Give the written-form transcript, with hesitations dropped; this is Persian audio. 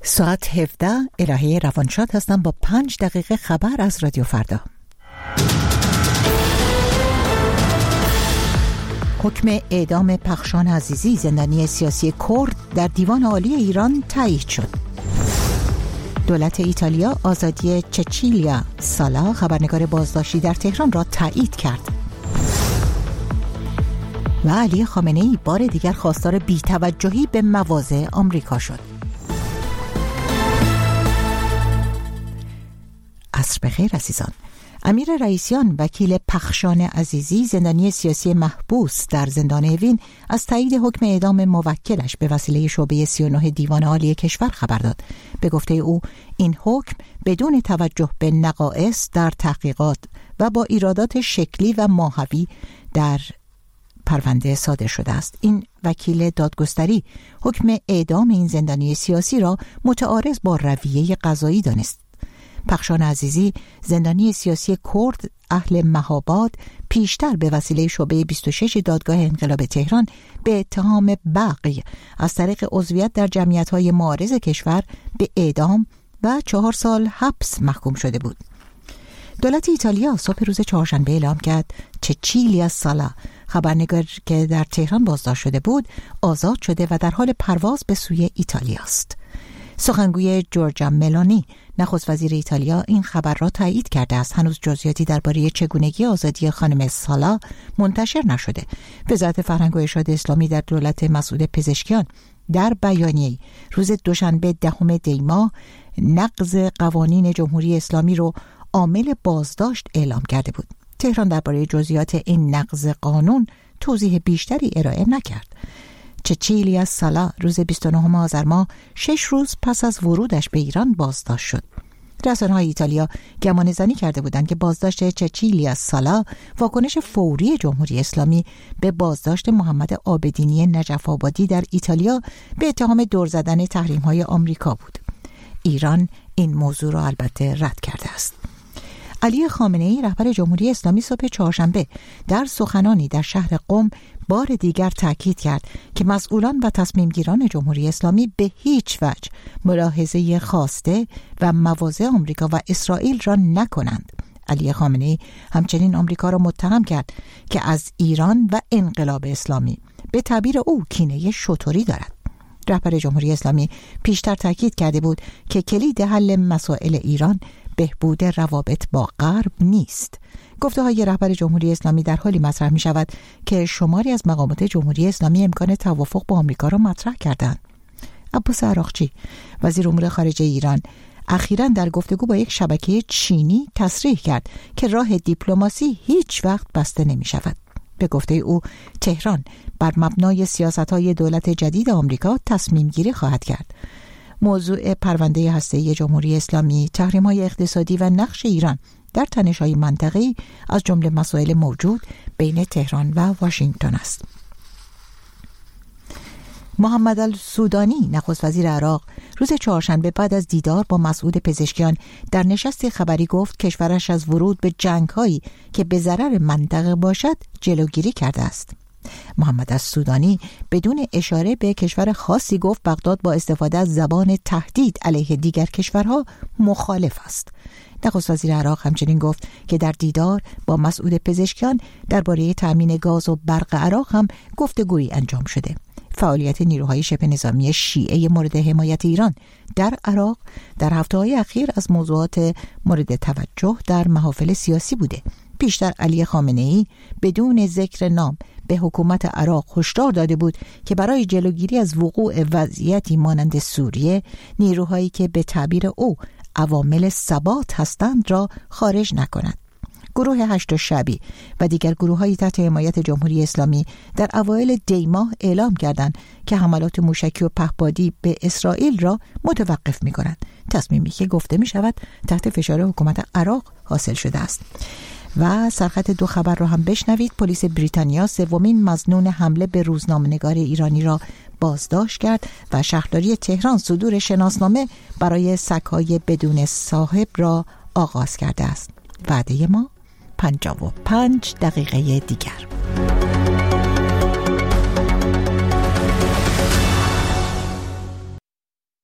ساعت 17 الهه روانشاد هستم با 5 دقیقه خبر از رادیو فردا. حکم اعدام پخشان عزیزی زندانی سیاسی کرد در دیوان عالی ایران تایید شد. دولت ایتالیا آزادی چچیلیا سالا خبرنگار بازداشتی در تهران را تایید کرد. و علی خامنه‌ای بار دیگر خواستار بی‌توجهی به مواضع آمریکا شد. عصر بخیر عزیزان. امیر رئیسیان وکیل پخشان عزیزی زندانی سیاسی محبوس در زندان اوین از تایید حکم اعدام موکلش به وسیله شعبه 39 دیوان عالی کشور خبر داد. به گفته او این حکم بدون توجه به نقائص در تحقیقات و با ایرادات شکلی و ماهوی در پرونده صادر شده است. این وکیل دادگستری حکم اعدام این زندانی سیاسی را متعارض با رویه قضایی دانست. پخشان عزیزی زندانی سیاسی کرد اهل مهاباد پیشتر به وسیله شعبه 26 دادگاه انقلاب تهران به اتهام بغی از طریق عضویت در جمعیت‌های معارض کشور به اعدام و 4 سال حبس محکوم شده بود. دولت ایتالیا صبح روز چهارشنبه اعلام کرد چچیلیا سالا خبرنگار که در تهران بازداشت شده بود آزاد شده و در حال پرواز به سوی ایتالیا است. سخنگوی جورجا ملونی نخست وزیر ایتالیا این خبر را تایید کرده است. هنوز جزئیاتی درباره چگونگی آزادی خانم سالا منتشر نشده. وزارت فرهنگ و ارشاد اسلامی در دولت مسعود پزشکیان در بیانیه‌ای روز دوشنبه 10 دی ماه نقض قوانین جمهوری اسلامی رو عامل بازداشت اعلام کرده بود. تهران درباره جزئیات این نقض قانون توضیح بیشتری ارائه نکرد. چچیلیا سالا روز 29 آذر ماه 6 روز پس از ورودش به ایران بازداشت شد. رسانه‌های ایتالیا گمانه‌زنی کرده بودند که بازداشت چچیلیا سالا واکنش فوری جمهوری اسلامی به بازداشت محمد عابدینی نجف آبادی در ایتالیا به اتهام دور زدن تحریم‌های آمریکا بود. ایران این موضوع را البته رد کرده است. علی خامنه‌ای رهبر جمهوری اسلامی صبح چهارشنبه در سخنانی در شهر قم بار دیگر تاکید کرد که مسئولان و تصمیمگیران جمهوری اسلامی به هیچ وجه ملاحظه خواسته و مواضع آمریکا و اسرائیل را نکنند. علی خامنه‌ای همچنین آمریکا را متهم کرد که از ایران و انقلاب اسلامی به تعبیر او کینه شتری دارد. رهبر جمهوری اسلامی پیشتر تاکید کرده بود که کلید حل مسائل ایران بهبود روابط با غرب نیست. گفته‌های رهبر جمهوری اسلامی در حالی مطرح می شود که شماری از مقامات جمهوری اسلامی امکان توافق با آمریکا را مطرح کردند. عباس عراقچی وزیر امور خارجه ایران اخیراً در گفتگو با یک شبکه چینی تصریح کرد که راه دیپلماسی هیچ وقت بسته نمی شود. به گفته او تهران بر مبنای سیاست‌های دولت جدید آمریکا تصمیم گیری خواهد کرد. موضوع پرونده هسته‌ای جمهوری اسلامی، تحریم‌های اقتصادی و نقش ایران در تنش‌های منطقه‌ای از جمله مسائل موجود بین تهران و واشنگتن است. محمد السودانی نخست وزیر عراق روز چهارشنبه بعد از دیدار با مسعود پزشکیان در نشست خبری گفت کشورش از ورود به جنگ‌هایی که به ضرر منطقه باشد جلوگیری کرده است. محمد السودانی بدون اشاره به کشور خاصی گفت بغداد با استفاده از زبان تهدید علیه دیگر کشورها مخالف است. نخست وزیر عراق همچنین گفت که در دیدار با مسعود پزشکیان درباره تامین گاز و برق عراق هم گفتگویی انجام شده. فعالیت نیروهای شبه نظامی شیعه مورد حمایت ایران در عراق در هفته‌های اخیر از موضوعات مورد توجه در محافل سیاسی بوده. پیشتر علی خامنه‌ای بدون ذکر نام به حکومت عراق هشدار داده بود که برای جلوگیری از وقوع وضعیتی مانند سوریه نیروهایی که به تعبیر او عوامل ثبات هستند را خارج نکند. گروه هشت شعبی و دیگر گروه‌های تحت حمایت جمهوری اسلامی در اوایل دی ماه اعلام کردند که حملات موشکی و پهپادی به اسرائیل را متوقف می‌کنند. تصمیمی که گفته می‌شود تحت فشار حکومت عراق حاصل شده است. و سرخط 2 خبر را هم بشنوید. پلیس بریتانیا سومین مظنون حمله به روزنامه‌نگار ایرانی را بازداشت کرد و شهرداری تهران صدور شناسنامه برای سگ‌های بدون صاحب را آغاز کرده است. وعده ما 55 دقیقه دیگر.